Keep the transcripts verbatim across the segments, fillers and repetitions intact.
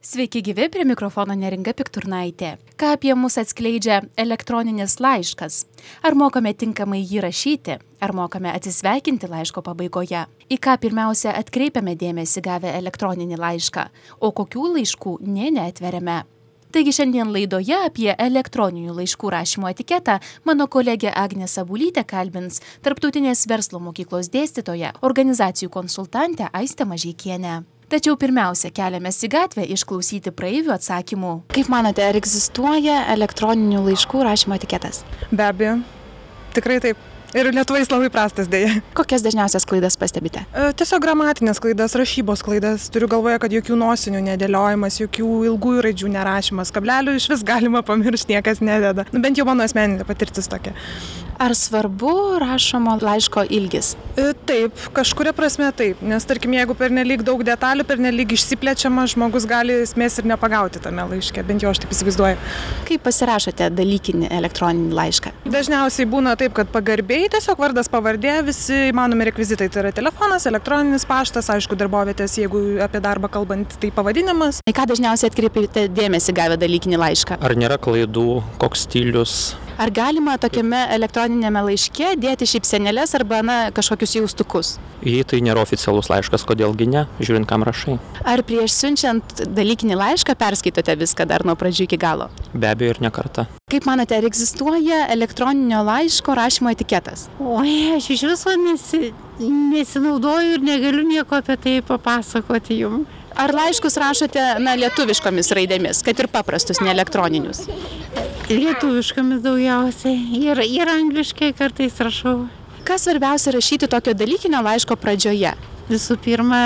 Sveiki gyvi, prie mikrofono Neringa Pikturnaitė. Ką apie mus atskleidžia elektroninis laiškas? Ar mokame tinkamai jį rašyti? Ar mokame atsisveikinti laiško pabaigoje? Į ką pirmiausia atkreipiame dėmesį gavę elektroninį laišką, o kokių laiškų nė neatveriame? Taigi šiandien laidoje apie elektroninių laiškų rašymo etiketą mano kolegė Agnė Sabulytė kalbins Tarptautinės verslo mokyklos dėstytoją, organizacijų konsultantę Aistę Mažeikienę. Tačiau pirmiausia, keliamės į gatvę išklausyti praeivių atsakymų. Kaip manote, ar egzistuoja elektroninių laiškų rašymo etiketas? Be abejo, tikrai taip. Ir Lietuvoje jis labai prastas dėja. Kokias dažniausias klaidas pastebite? E, tiesiog gramatinės klaidas, rašybos klaidas. Turiu galvoje, kad jokių nosinių nedėliojimas, jokių ilgųjų raidžių nerašymas. Kablelių iš vis galima pamiršti, niekas nededa. Nu, bent jau mano asmeninė patirtis tokia. Ar svarbu rašomo laiško ilgis? E, taip, kažkuria prasme taip. Nes tarkim, jeigu pernelyg daug detalių, pernelyg išsiplečiama, žmogus gali esmės ir nepagauti tame laiške. Bent jau aš taip įsivaizduoju. Kaip pasirašote dalykinį elektroninį laišką? Dažniausiai būna taip, kad pagarbiai, tiesiog vardas pavardė, visi įmanomi rekvizitai. Tai yra telefonas, elektroninis paštas, aišku, darbovietės, jeigu apie darbą kalbant, tai pavadinimas. Į ką dažniausiai atkreipėte dėmesį gavę dalykinį laišką? Ar nėra klaidų, koks stilius? Ar galima tokiame elektroninėme laiške dėti šypsenėles arba na, kažkokius jaustukus? Jei tai nėra oficialus laiškas, kodėlgi ne, žiūrint, kam rašai. Ar prieš siunčiant dalykinį laišką perskaitote viską dar nuo pradžių iki galo? Be abejo ir ne kartą. Kaip manote, ar egzistuoja elektroninio laiško rašymo etiketas? Oi, aš iš viso nesi, nesinaudoju ir negaliu nieko apie tai papasakoti jums. Ar laiškus rašote na, lietuviškomis raidėmis, kad ir paprastus, ne elektroninius? Lietuviškomis daugiausiai ir, ir angliškai kartais rašau. Kas svarbiausia rašyti tokio dalykinio laiško pradžioje? Visų pirma,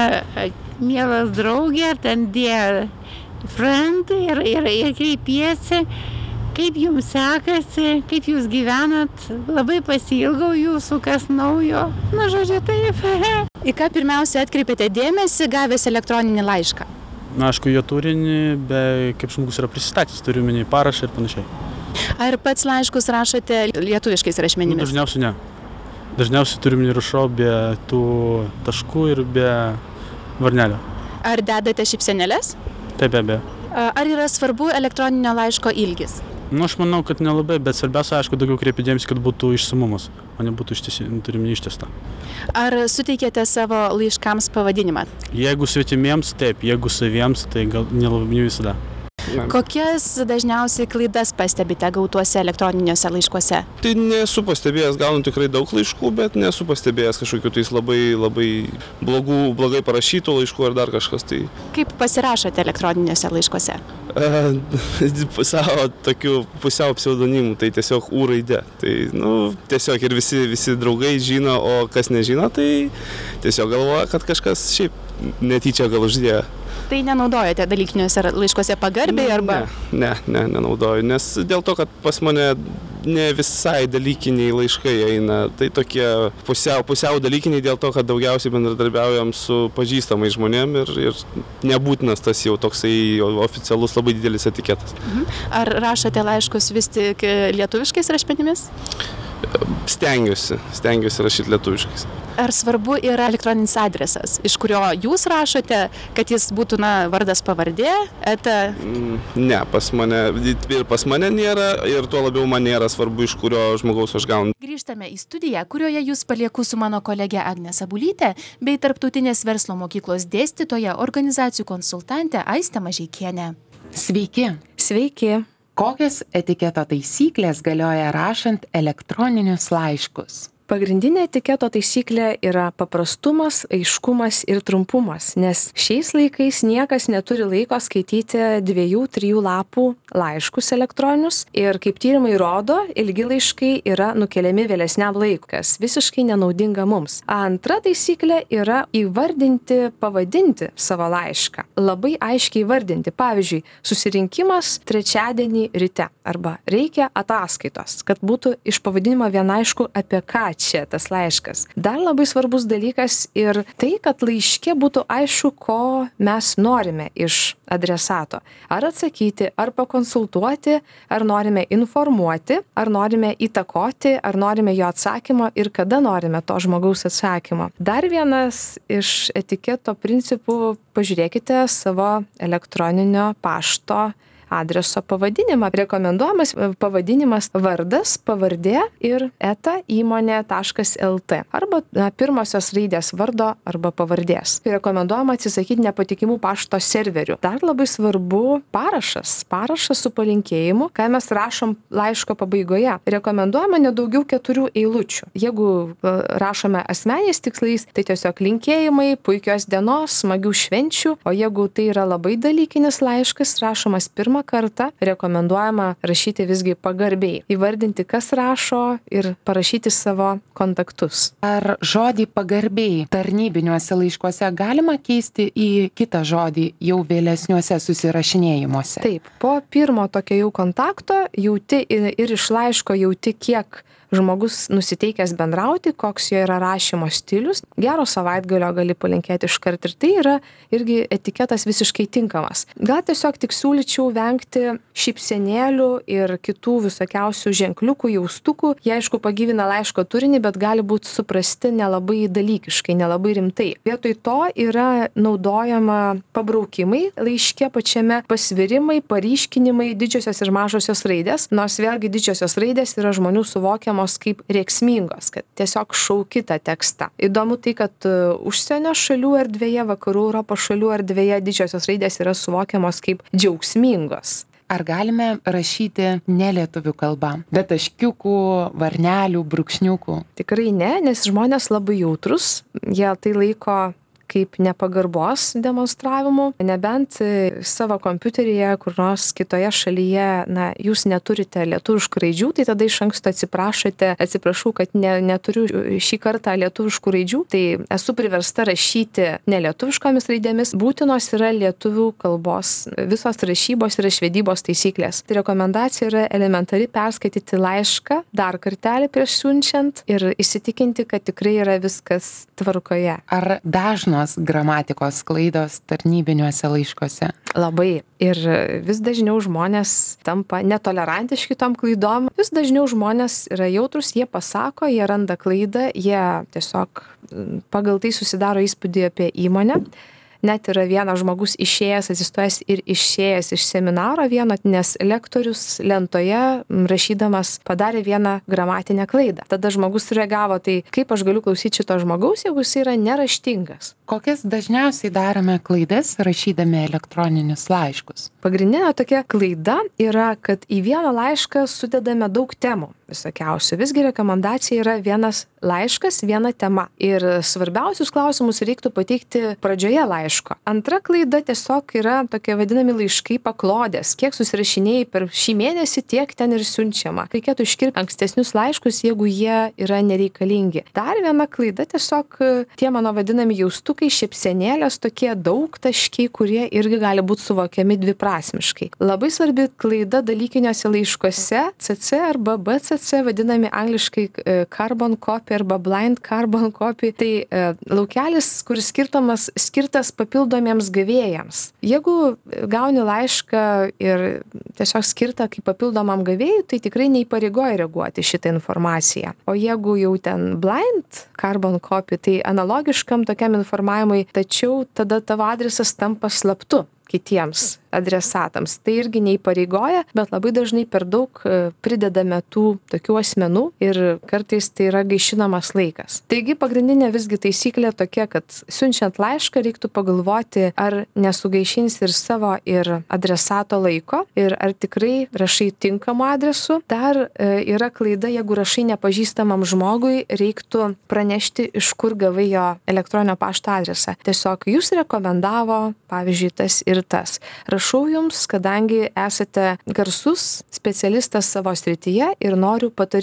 mielas draugė, ten dear friend ir, ir, ir kreipiesi, kaip jums sekasi, kaip jūs gyvenat, labai pasiilgau jūsų, kas naujo. Na, žodžiu, taip. Į ką pirmiausia atkreipėte dėmesį gavęs elektroninį laišką? Na, aišku, jo turinį, bei kaip žmogus yra prisistatęs, turiu minį parašą ir panašiai. Ar pats laiškus rašote lietuviškais rašmenimis? Dažniausiai ne. Dažniausiai turiu minį rašau be tų taškų ir be varnelio. Ar dedate šypsenėles? Taip, be abejo. Ar yra svarbu elektroninio laiško ilgis? Nu, aš manau, kad nelabai, bet svarbiausia, aišku, daugiau kreipiu dėmesį, kad būtų išsamumas, o nebūtų turime ištęsta. Ar suteikėte savo laiškams pavadinimą? Jeigu svetimiems, taip, jeigu saviems, tai gal nelabai visada. Kokias dažniausiai klaidas pastebite gautuose elektroniniuose laiškuose? Tai nesu pastebėjęs, gaunu tikrai daug laiškų, bet nesu pastebėjęs kažkokių tais labai, labai blogų, blogai parašytų laiškų ar dar kažkas tai. Kaip pasirašote elektroniniuose laiškuose? E, savo tokių pusiau pseudonimų, tai tiesiog U raidė. Tai, nu, tiesiog ir visi, visi draugai žino, o kas nežino, tai tiesiog galvoja, kad kažkas šiaip netyčia gal uždėjo. Tai nenaudojate dalykiniuose laiškuose pagarbiai arba? Ne, ne, ne, nenaudoju, nes dėl to, kad pas mane ne visai dalykiniai laiškai eina, tai tokie pusiau, pusiau dalykiniai dėl to, kad daugiausiai bendradarbiaujam su pažįstamais žmonėm ir, ir nebūtinas tas jau toksai oficialus labai didelis etiketas. Ar rašote laiškus vis tik lietuviškais rašmenimis? Stengiuosi, stengiuosi rašyti lietuviškais. Ar svarbu yra elektroninis adresas, iš kurio jūs rašote, kad jis būtų na, vardas pavardė, eta? Ne, pas mane, ir pas mane nėra, ir tuo labiau man nėra svarbu, iš kurio žmogaus aš gaunu. Grįžtame į studiją, kurioje jūs palieku su mano kolegė Agnė Sabulytė bei Tarptautinės verslo mokyklos dėstytoja, organizacijų konsultantė Aistė Mažeikienė. Sveiki. Sveiki. Kokios etiketo taisyklės galioja rašant elektroninius laiškus? Pagrindinė etiketo taisyklė yra paprastumas, aiškumas ir trumpumas, nes šiais laikais niekas neturi laiko skaityti dviejų, trijų lapų laiškus elektroninius ir kaip tyrimai rodo, ilgi laiškai yra nukeliami vėlesniam laikui, kas visiškai nenaudinga mums. Antra taisyklė yra įvardinti, pavadinti savo laišką. Labai aiškiai įvardinti, pavyzdžiui, susirinkimas trečiadienį ryte arba reikia ataskaitos, kad būtų iš pavadinimo viena aišku apie ką čia tas laiškas. Dar labai svarbus dalykas ir tai, kad laiške būtų aišku, ko mes norime iš adresato. Ar atsakyti, ar pakonsultuoti, ar norime informuoti, ar norime įtakoti, ar norime jo atsakymo ir kada norime to žmogaus atsakymo. Dar vienas iš etiketo principų, pažiūrėkite savo elektroninio pašto adreso pavadinimą. Rekomenduojamas pavadinimas vardas, pavardė ir eta įmonė taškas lt. Arba na, pirmosios raidės vardo arba pavardės. Rekomenduojama atsisakyti nepatikimų pašto serverių. Dar labai svarbu parašas. Parašas su palinkėjimu, ką mes rašom laiško pabaigoje. Rekomenduojama nedaugiau keturių eilučių. Jeigu rašome asmeniais tikslais, tai tiesiog linkėjimai, puikios dienos, smagių švenčių. O jeigu tai yra labai dalykinis laiškas, rašomas pirmą kartą, rekomenduojama rašyti visgi pagarbiai. Įvardinti, kas rašo ir parašyti savo kontaktus. Ar žodį pagarbiai tarnybiniuose laiškuose galima keisti į kitą žodį jau vėlesniuose susirašinėjimuose? Taip, po pirmo tokio jau kontakto jauti ir iš laiško jauti, kiek žmogus nusiteikęs bendrauti, koks jo yra rašymo stilius. Gero savaitgalio gali palinkėti iškart ir tai yra irgi etiketas visiškai tinkamas. Gal tiesiog tik siūlyčiau vengti šypsenėlių ir kitų visokiausių ženkliukų, jaustukų. Jie aišku pagyvina laiško turinį, bet gali būti suprasti nelabai dalykiškai, nelabai rimtai. Vietoj to yra naudojama pabraukimai laiške pačiame, pasvirimai, paryškinimai, didžiosios ir mažosios raidės, nors vėlgi didžiosios raidės yra žmonių suvokiamos kaip rėksmingos, kad tiesiog šauki tą tekstą. Įdomu tai, kad užsienio šalių erdvėje, vakarų Europos šalių erdvėje didžiosios raidės yra suvokiamos kaip džiaugsmingos. Ar galime rašyti ne lietuvių kalba, be taškiukų, varnelių, brūkšniukų? Tikrai ne, nes žmonės labai jautrus, jie tai laiko kaip nepagarbos demonstravimu, nebent savo kompiuteryje, kur nors kitoje šalyje, na, jūs neturite lietuviškų raidžių, tai tada iš anksto atsiprašote, atsiprašau, kad ne, neturiu šį kartą lietuviškų raidžių, tai esu priversta rašyti nelietuviškomis raidėmis, būtinos yra lietuvių kalbos, visos rašybos ir išvedybos taisyklės. Tai rekomendacija yra elementari perskaityti laišką dar kartelį prieš siunčiant ir įsitikinti, kad tikrai yra viskas tvarkoje. Ar dažno gramatikos klaidos tarnybiniuose laiškuose? Labai. Ir vis dažniau žmonės tampa netolerantiški tom klaidom. Vis dažniau žmonės yra jautrus, jie pasako, jie randa klaidą, jie tiesiog pagal tai susidaro įspūdį apie įmonę. Net yra vienas žmogus išėjęs, atsistojęs ir išėjęs iš seminaro vieno, nes lektorius lentoje rašydamas padarė vieną gramatinę klaidą. Tada žmogus reagavo, tai kaip aš galiu klausyti šito žmogaus, jeigu jis yra neraštingas. Kokias dažniausiai darome klaidas rašydami elektroninius laiškus? Pagrindinė tokia klaida yra, kad į vieną laišką sudedame daug temų visokiausių. Visgi rekomendacija yra vienas laiškas, viena tema. Ir svarbiausius klausimus reiktų pateikti pradžioje laiško. Antra klaida tiesiog yra tokie vadinami laiškai paklodės. Kiek susirašinėjai per šį mėnesį, tiek ten ir siunčiama. Reikėtų iškirpti ankstesnius laiškus, jeigu jie yra nereikalingi. Dar viena klaida tiesiog tie mano vadinami jaustukai, šypsenėlės, tokie daugtaškiai, kurie irgi gali būti suvokiami dviprasmiškai. Labai svarbi klaida dalykiniuose laiškuose C C arba B C C, vadinami angliškai carbon copy arba blind carbon copy. Tai e, laukelis, kuris skirtamas, skirtas papildomiems gavėjams. Jeigu gauni laišką ir tiesiog skirta kaip papildomam gavėjui, tai tikrai neįpareigoja reaguoti šitą informaciją. O jeigu jau ten blind carbon copy, tai analogiškam tokiam informavimui, tačiau tada tavo adresas tampa slaptu kitiems adresatams. Tai irgi neįpareigoja, bet labai dažnai per daug pridedame tų tokių asmenų ir kartais tai yra gaišinamas laikas. Taigi pagrindinė visgi taisyklė tokia, kad siunčiant laišką reiktų pagalvoti, ar nesugaišins ir savo ir adresato laiko ir ar tikrai rašai tinkamu adresu. Dar yra klaida, jeigu rašai nepažįstamam žmogui, reiktų pranešti, iš kur gavai jo elektroninio pašto adresą. Tiesiog jūs rekomendavo, pavyzdžiui, tas ir tas. Rašau jums, kadangi esate garsus specialistas savo srityje ir noriu patarimo.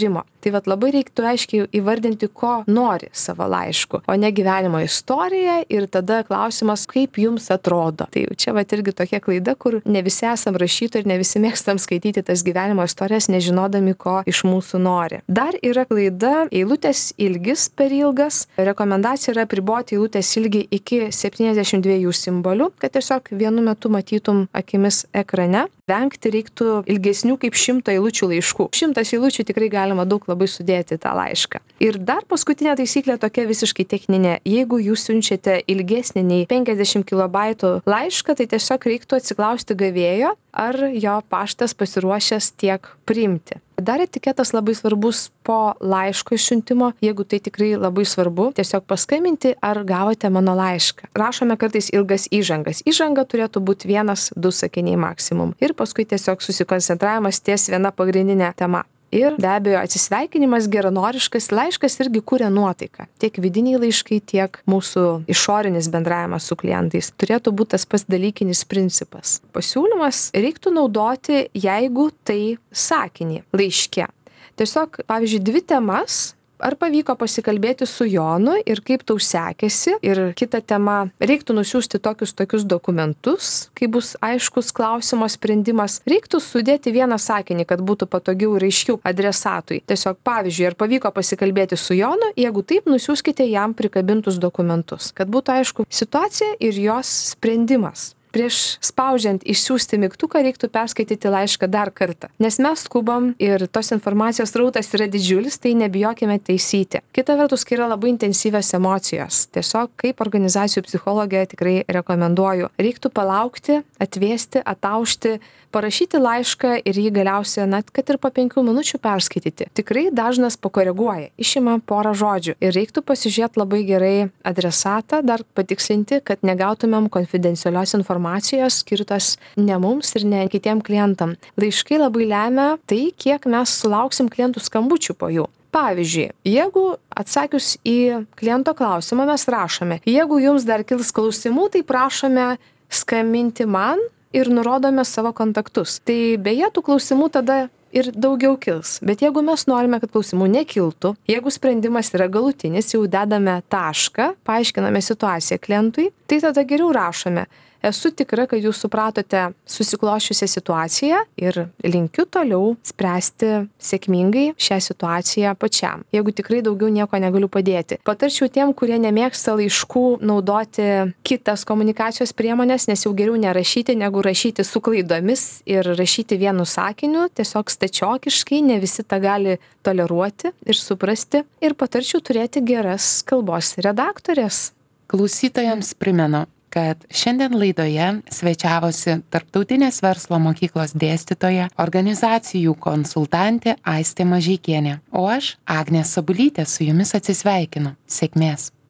Tai vat labai reiktų aiškiai įvardinti, ko nori savo laišku, o ne gyvenimo istoriją ir tada klausimas, kaip jums atrodo. Tai čia vat irgi tokia klaida, kur ne visi esam rašytojai ir ne visi mėgstam skaityti tas gyvenimo istorijas, nežinodami, ko iš mūsų nori. Dar yra klaida eilutės ilgis per ilgas. Rekomendacija yra apriboti eilutės ilgį iki septyniasdešimt dviejų simbolių, kad tiesiog vienu metu matytum akimis ekrane. Vengti reiktų ilgesnių kaip šimto eilučių laiškų. Šimtas eilučių tikrai galima daug labai sudėti tą laišką. Ir dar paskutinė taisyklė tokia visiškai techninė. Jeigu jūs siunčiate ilgesnį nei penkiasdešimt kilobaitų laišką, tai tiesiog reiktų atsiklausti gavėjo, ar jo paštas pasiruošęs tiek priimti. Dar etiketas labai svarbus po laiško išsiuntimo, jeigu tai tikrai labai svarbu, tiesiog paskambinti, ar gavote mano laišką. Rašome kartais ilgas įžangas. Įžanga turėtų būti vienas, du sakiniai maksimum. Ir paskui tiesiog susikoncentravimas ties viena pagrindinė tema. Ir be abejo atsisveikinimas geranoriškas laiškas irgi kuria nuotaiką. Tiek vidiniai laiškai, tiek mūsų išorinis bendravimas su klientais. Turėtų būti tas pats dalykinis principas. Pasiūlymas reiktų naudoti, jeigu tai sakinį laiške. Tiesiog, pavyzdžiui, dvi temas. Ar pavyko pasikalbėti su Jonu ir kaip tau sekėsi? Ir kita tema, reiktų nusiųsti tokius tokius dokumentus, kai bus aiškus klausimo sprendimas. Reiktų sudėti vieną sakinį, kad būtų patogiau ir aiškiau adresatui. Tiesiog, pavyzdžiui, ar pavyko pasikalbėti su Jonu? Jeigu taip, nusiųskite jam prikabintus dokumentus, kad būtų aišku situacija ir jos sprendimas. Prieš spaudžiant išsiųsti mygtuką reiktų perskaityti laišką dar kartą, nes mes skubam ir tos informacijos srautas yra didžiulis, tai nebijokime taisyti. Kita vertus, kai yra labai intensyvios emocijos, tiesiog kaip organizacijų psichologė tikrai rekomenduoju, reiktų palaukti, atvėsti, ataušti, parašyti laišką ir jį galiausiai, net kad ir po penkių minučių perskaityti. Tikrai dažnas pakoreguoja, išima porą žodžių ir reiktų pasižiūrėti labai gerai adresatą, dar patikslinti, kad negautumėm konfidencialios informacijos skirtos ne mums ir ne kitiem klientam. Laiškai labai lemia tai, kiek mes sulauksim klientų skambučių po jų. Pavyzdžiui, jeigu atsakius į kliento klausimą mes rašome, jeigu jums dar kils klausimų, tai prašome skambinti man ir nurodome savo kontaktus. Tai beje, tų klausimų tada ir daugiau kils. Bet jeigu mes norime, kad klausimų nekiltų, jeigu sprendimas yra galutinis, jau dedame tašką, paaiškiname situaciją klientui, tai tada geriau rašome. Esu tikra, kad jūs supratote susiklošiusią situaciją ir linkiu toliau spręsti sėkmingai šią situaciją pačiam. Jeigu tikrai daugiau nieko negaliu padėti. Patarčiau tiem, kurie nemėgsta laiškų, naudoti kitas komunikacijos priemonės, nes jau geriau nerašyti, negu rašyti su klaidomis ir rašyti vienu sakiniu, tiesiog stačiokiškai, ne visi tą gali toleruoti ir suprasti. Ir patarčiau turėti geras kalbos redaktorės. Klausytojams primenu, kad šiandien laidoje svečiavosi Tarptautinės verslo mokyklos dėstytoja, organizacijų konsultantė Aistė Mažeikienė, o aš, Agnė Sabulytė, su jumis atsisveikinu. Sėkmės!